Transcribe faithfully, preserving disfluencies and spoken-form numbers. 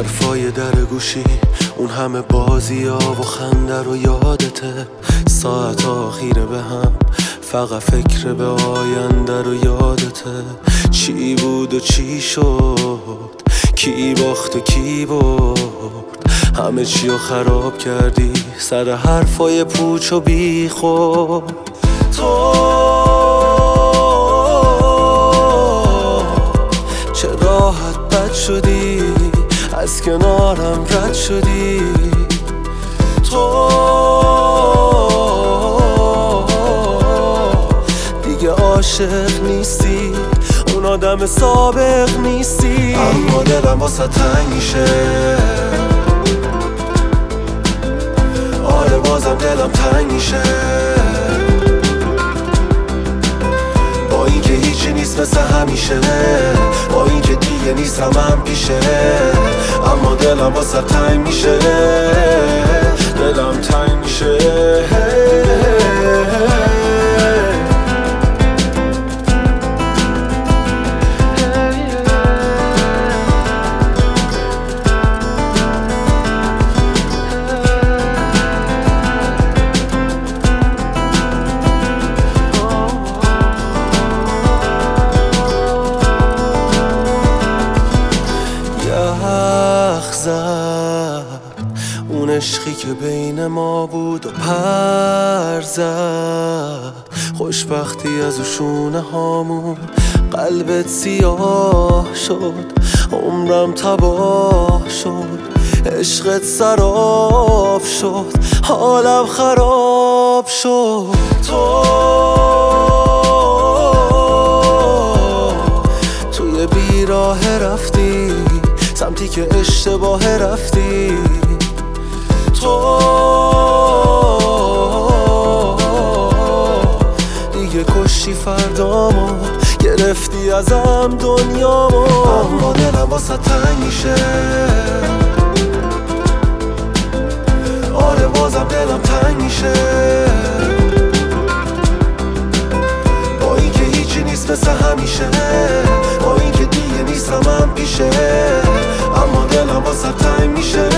حرفای در گوشی، اون همه بازی ها و خنده رو یادته. ساعت آخیره به هم، فقط فکر به آینده رو یادته. چی بود و چی شد، کی باخت و کی برد، همه چی رو خراب کردی سر حرفای پوچ و بی خود. تو چه راحت بد شدی، از کنارم رد شدی. تو دیگه عاشق نیستی، اون آدم سابق نیستی. اما دلم واسه تنگ میشه، آره بازم دلم تنگ میشه. با اینکه هیچی نیست مثل همیشه، با اینکه دیگه نیستم هم پیشه، اما دلم واسه تنگ میشه، دلم تنگ میشه. اون عشقی که بین ما بود و پر زد، خوشبختی از او شونه هامون. قلبت سیاه شد، عمرم تباه شد، عشقت سراب شد، حالم خراب شد. تو توی بیراه رفتی، سمتی که اشتباه رفتی. تو دیگه کشتی فردامو، گرفتی ازم دنیامو. اما دلم واسه تنگ میشه، آره بازم دلم تنگ میشه. با اینکه هیچی نیست مثل همیشه، با اینکه دیگه نیستم هم پیشه، اما دلم واسه تنگ میشه.